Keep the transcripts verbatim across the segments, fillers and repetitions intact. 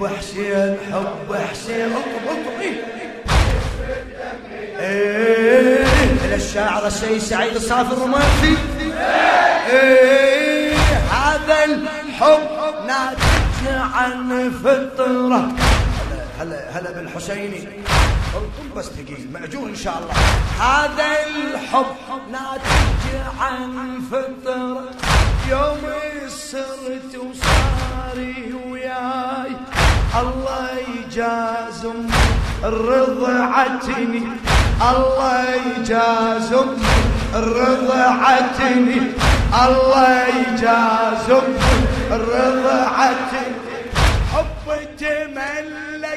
حب حسين حب حسين اطلب اطلب ايه ايه الى الشاعر السيد سعيد الصافي الرمادي. ايه هذا الحب ناتج عن فطره. هلا هلا بالحسيني قم بس ثقيل مأجور ان شاء الله. هذا الحب ناتج عن فطره يوم صرت وصاري وياي الله يجازم رضعتني الله يجازم رضعتني الله يجازم رضعتني. حب تملك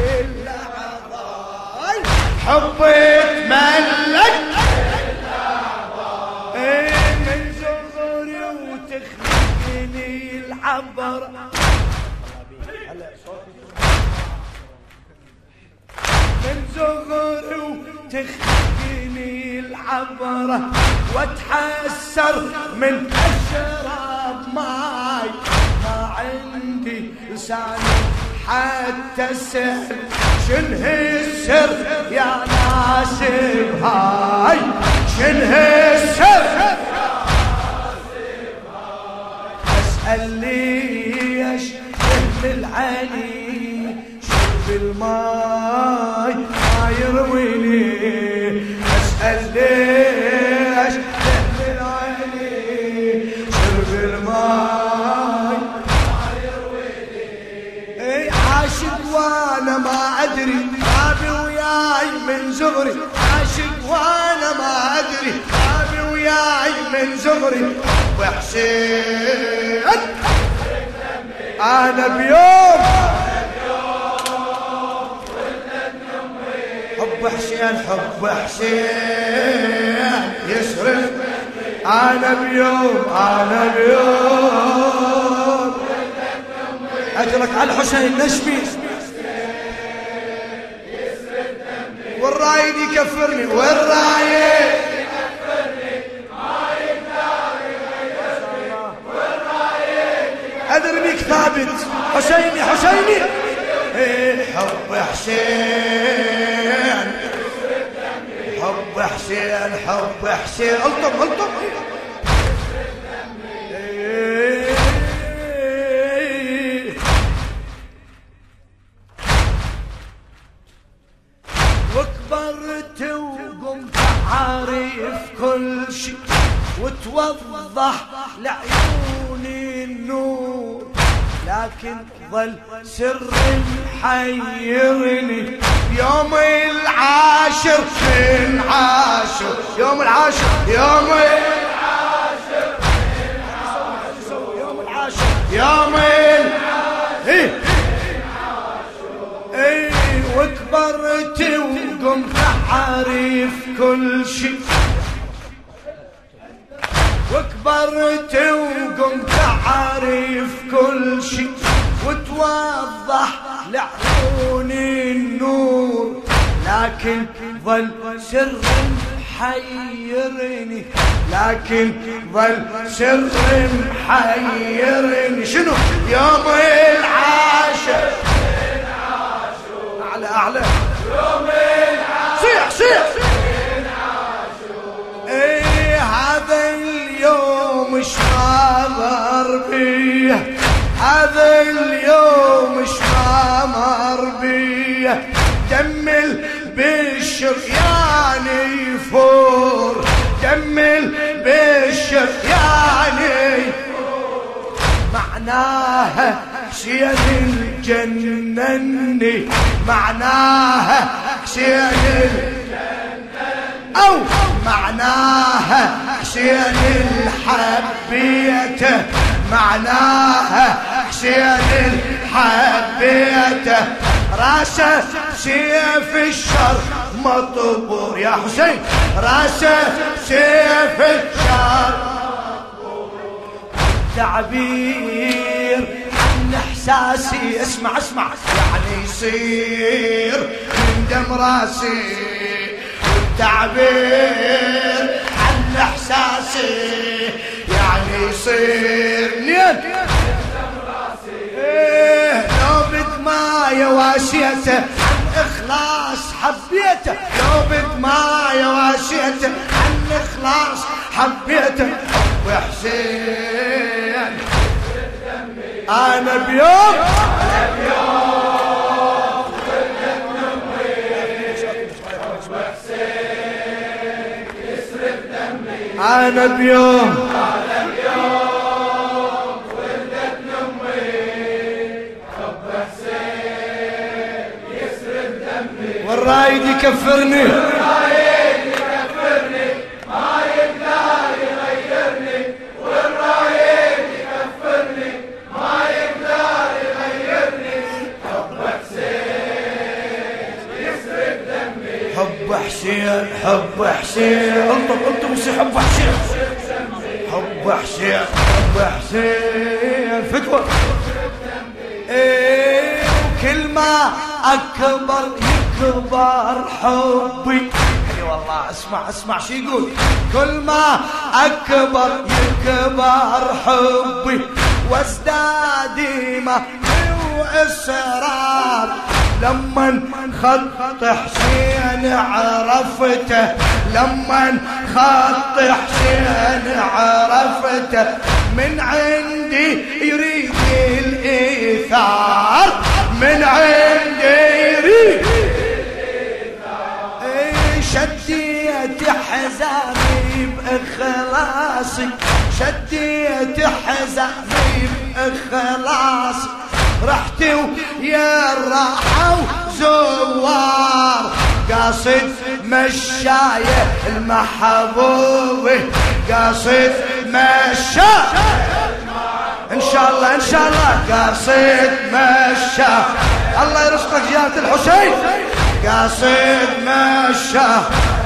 اللحظات حب تملك ايه من صغري وتخلقني العبر من صغري وتخلقني العبرة واتحسر من اشرب ماي ما عندي لسان حتى السر. شنه السر يا ناس هاي شنه السر اسأل ليش مثل علي شرب الماي ما يرويني. اسأل ليش مثل علي شرب الماي ما يرويني. اي عاشق وانا ما ادري ابي وياي من زغري عاشق وانا ما ادري ابي وياي من زغري. وحسين انا بيوم حب حسين حب حسين يسرف انا بيوم انا بيوم اجرك على الحسين نشبي والرايد يكفرني والرايد أدري بك ثابت حسيني حسيني. إيه حب حسين حب حسين حب حسين الطم الطم. إيه وكبرت وقمت عارف كل شي وتوضح لعيوني النور لكن ظل سر محيرني. يوم العاشر من عاشر يوم العاشر يوم العاشر يوم العاشر يوم العاشر اي وكبرت وقمت اعرف كل شي وكبرت وقمت اعرف كل شي وتوضح لعيوني النور لكن ظل سر محيرني لكن ظل سر محيرني. شنو يوم العاشر اعلى اعلى يوم العاشر صيح صيح ايه هذا اليوم اش ما مر بيه هذا اليوم اش ما مر بيه دم البشر يعني يفور دم البشر يعني يفور معناها حسين الجنني معناها حسين الجنني أو معناها حسين الحبيته معناها حسين الحبيته راسه سيف الشر مطبور يا حسين راسه سيف الشر مطبور. تعبير عن احساسي اسمع اسمع يعني يصير من دم راسي تعبير عن احساسي يعني يصير نيل ايه لو بك ما واشيته عن إخلاص حبيته، لو بدماي واشيته عن إخلاص حبيته. أبو حسين أنا بيوم أنا بيوم ولدت نمي، أبو حسين يسرق دمي. أنا بيوم أنا بيوم ولدت نمي، أبو حسين يسرق دمي. والرايد يكفرني والرايد يكفرني، ما يقدر يغيرني. والرايد يكفرني ما يقدر يغيرني. حب حسين يسرق دمي. حب حسين حب حسين انطر انطر وصي حب حسين حب حسين حب حسين فتوى. ايه وكل ما اكبر يكبر حبي. اي والله اسمع اسمع شو يقول. كل ما اكبر يكبر حبي، وازداد ما وإصرار. لما خط حسين عرفته، لما خط حسين عرفته، من عندي يريد الإيثار، من عندي يريد الإيثار. شديت حزامي بإخلاصي، شديت حزامي بإخلاصي. رحت ويا الراحة وزوار، قاصد مشاية المحبوبة، قاصد مشاية ان شاء الله ان شاء الله، قاصد مشاية. الله يرزقك زيارة الحسين. قاصد مشاية.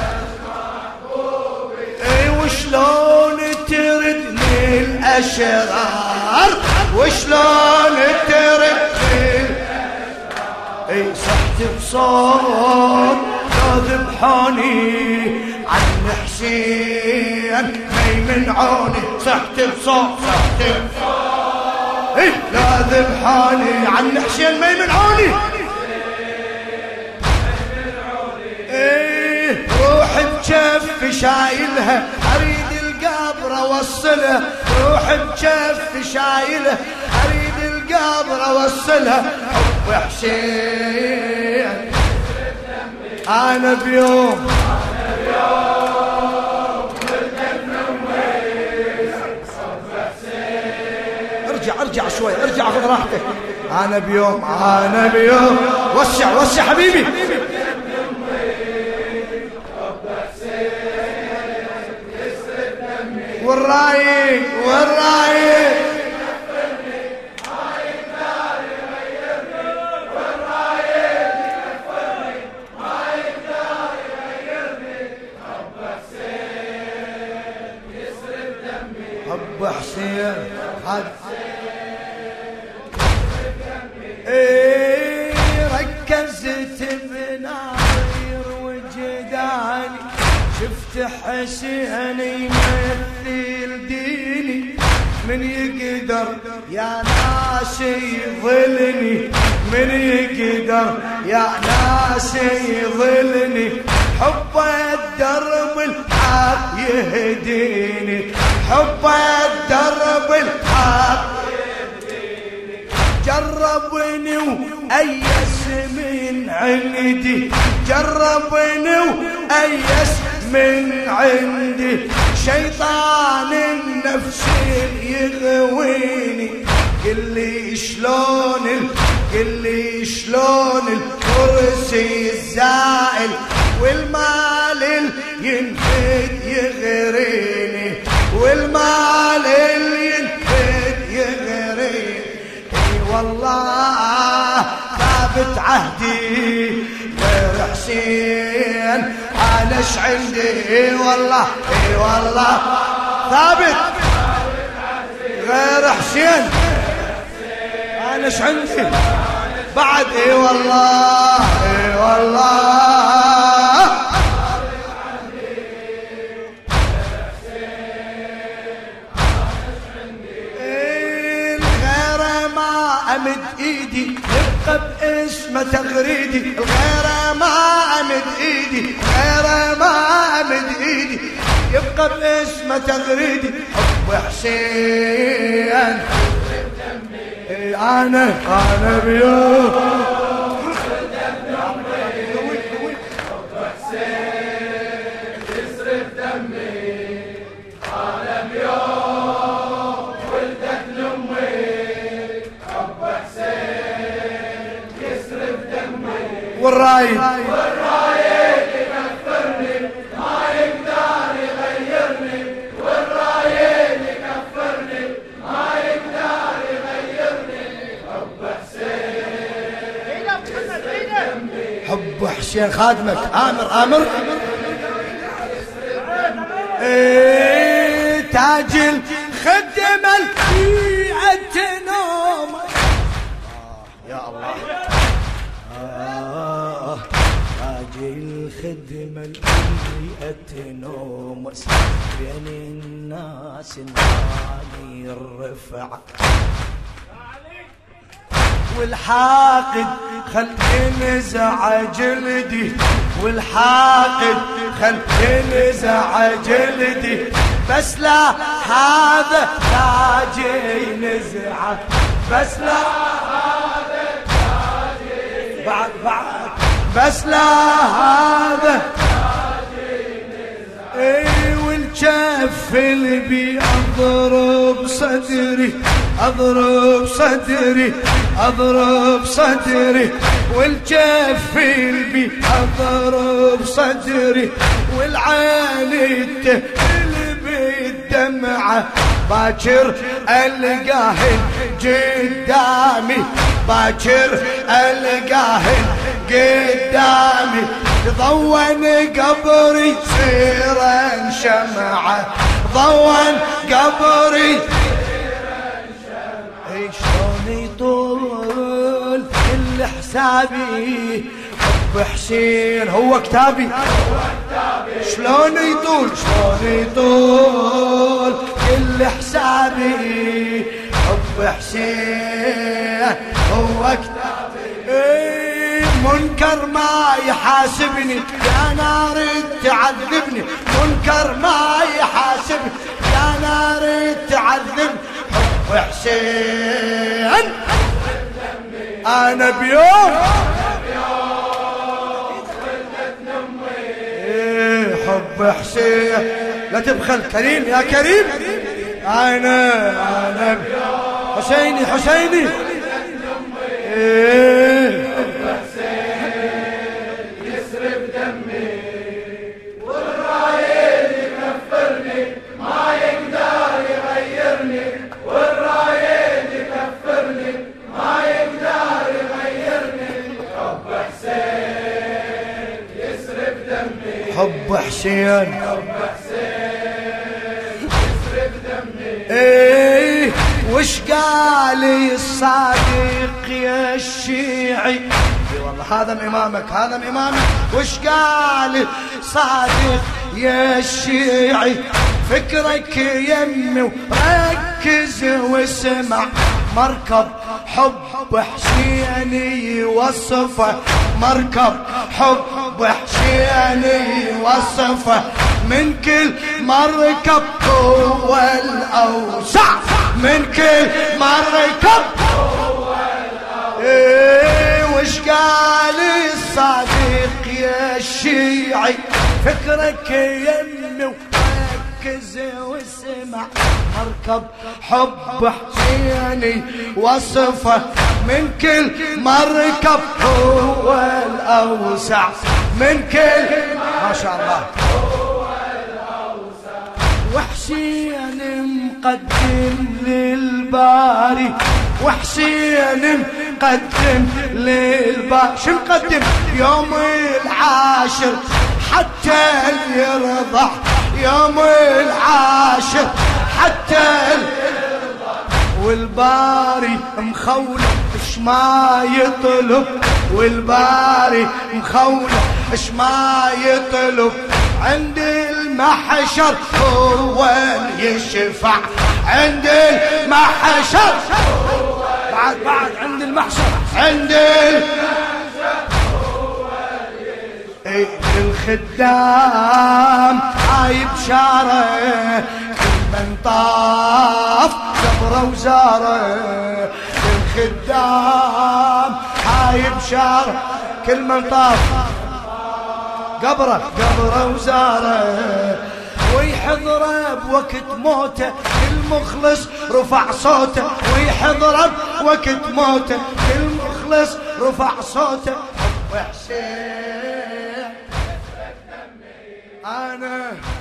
اي وشلون تردني الاشرار، وشلون تردني الاشرار. اي صحت بصوت لو ذبحوني عن حسين ما يمنعوني. صحت بصوت صحت بصوت اي لا ذبحوني عن حسين ما يمنعوني. ايه روحي بجف شايلها، اريد القبر اوصلها. روحي بجف شايلها، اريد القبر اوصلها. حب حسين انا بيوم انا بيوم ولدت نمي. حب حسين ارجع ارجع شوي ارجع خذ راحتك. انا بيوم انا بيوم وسع وسع حبيبي. والرايد والرايد يكفرني ما يقدر يغيرني. والرايد يكفرني ما يقدر يغيرني. حب حسين يسرق دمي. حب حسين حب ايه ركزت بناظر وجداني، شفت حسين يمثل ديني. من يقدر يا ناس يظلني، من يقدر يا ناس يظلني. حب الدرب الحق يهديني، حب الدرب الحق يهديني. جربني وأيس من عندي، جربني وأيس من عندي. شيطان النفس يغويني. قل لي شلون قل لي شلون الكرسي الزائل والمال ينفد يغريني، والمال ينفد يغريني. اي والله ثابت عهدي غير حسين انا ايش عندي. والله اي والله ثابت غير حسين انا ايش عندي بعد. اي والله اي والله غير ما امد ايدي يبقى باسمه تغريدي، غيره ما امد ايدي، غيره ما امد ايدي يبقى باسمه تغريدي. حب حسين انا انا بيوم والرايد والرايد يكفرني ما يقدر يغيرني، والرايد يكفرني ما يقدر يغيرني. حب حسين حب حسين خادمك آمر آمر ايه تاج الخدم البيئة نوم يا الله آه تاج الخدمة البيئة نوم بين الناس العالي الرفع، والحاقد خل ينزع جلدي، والحاقد خل ينزع جلدي، بس لا هذا تاجي ينزعه، بس لا هذا تاجي بعد بعد بس لا هذا تاجي ينزعه. اي والجف اللي بي اضرب صدري اضرب صدري اضرب صدري، والجف اللي اضرب صدري، والعين تهل بالدمعة، باكر القاه قدامي، باكر القاه قدامي، ضون قبري سيرا شمعة، ضون قبري شلون يطول كل حسابي. حب حسين هو كتابي شلون يطول شلون يطول كل حسابي. حب حسين هو كتابي ايه منكر ما يحاسبني يا نار تعذبني، منكر ما يحاسبني يا نار تعذبني. حب حسين انا بيوم ايه حب حسين لا تبخل كريم يا كريم. انا انا حسيني حسيني ايه حب حسين يسرب دمي، والرايد يكفرني ما يقدر يغيرني، والرايد يكفرني ما يقدر يغيرني. حب حسين يسرب دمي، حب حسين حب حسين يسرب دمي. ايه وش قال الصادق يا الشيعي، والله هذا امامك هذا امامك. وش قال صادق يا الشيعي، فكرك يمي وركز واسمع، مركب حب حسيني وصفه، مركب حب حسيني وصفه، من كل مركب هو الأوسع، من كل مركب هو الأوسع. ايه وش قال الصديق يا الشيعي، فكرك يمي وركز واسمع، مركب حب حسيني وصفه، من كل مركب هو الأوسع، من كل ما شاء الله. وحسين مقدم للباري، وحسين مقدم للباري، شو مقدم يوم العاشر حتى يرضع، يوم العاشر حتى يرضع، والباري مخولة اش ما يطلب، والباري مخولة اش ما يطلب، عند المحشر هو يشفع، عند المحشر هو بعد بعد عند المحشر عند المحشر اي الخدام هاي بشاره كل من طاف قبره وزاره الخدام هاي بشاره كل من طاف قبره قبره وزاره ويحضره بوقت موته المخلص رفع صوته ويحضره بوقت موته المخلص رفع صوته وحسين أنا